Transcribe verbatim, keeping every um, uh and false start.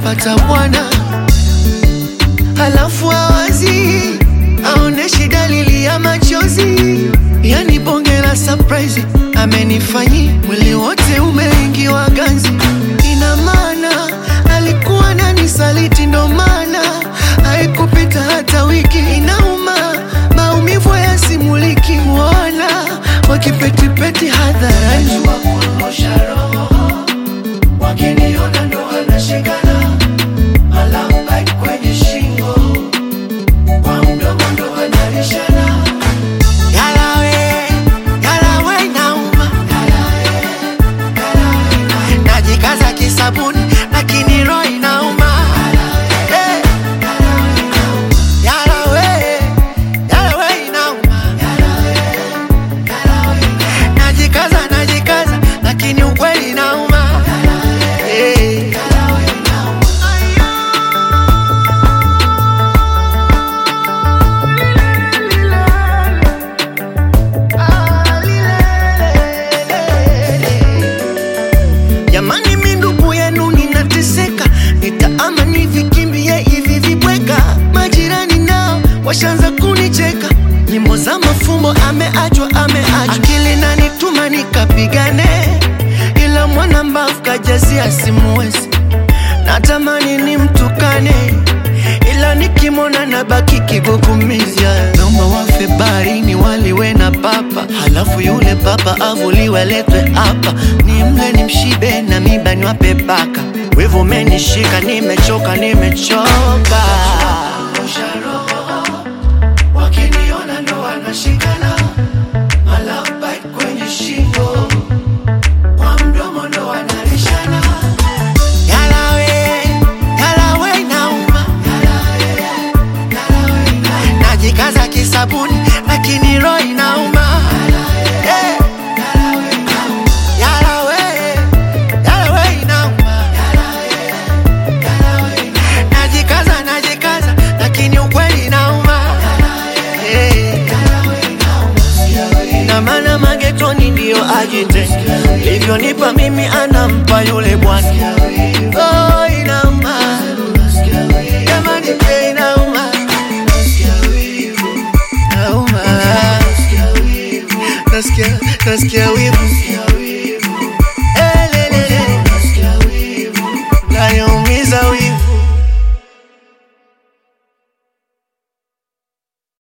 kapata bwana, halafu awazi aoneshi dalili ya machozi. Yani bonge la surprise amenifanyi, mwili wote umeingiwa ganzi. Ina maana alikuwa ananisaliti, ndo maana haikupita hata wiki. Inauma, maumivu yasimuliki, wana wakipetipeti hadharani. Wakiniona ndo wanashikana, malamba kwenye shingo, kwa mdomo ndo wanarishana. Yalawe, yalawe inauma, najikaza kisabuni lakini roho inauma. Hey. Yalawe, yalawe inauma, najikaza najikaza lakini ukweli inauma. Hey. Jamani mi ndugu yenu ninateseka, nitaama nivikimbie hivi vibweka. Majirani nao washanza kunicheka, nyimbo za mafumbo ameachwa ameachwa. Akili nanituma nikapigane, ila mwana mbavu kajazia simuwezi. Natamani nimtukane, ila nikimona nabaki kigugumizi. Naomba wafe baharini waliwe na papa, halafu yule papa avuliwe letwe hapa. Nimle nimshibe na miba niwape baka, wivu menishika nimechoka nimechoka. Wakiniona ndo wanashikana, malamba kwenye shingo, kwa mdomo ndo wanarishana. Yalawe, yalawe inauma, najikaza kisabuni lakini roho inauma. Hey. Yalawe, yalawe inauma, najikaza najikaza lakini ukweli inauma. Hey. Na maana magetoni ndio ajite, livyonipa mimi anampa yule bwana. Oh inauma, jamani pia inauma, inauma. Nasikia, nasikia wivu.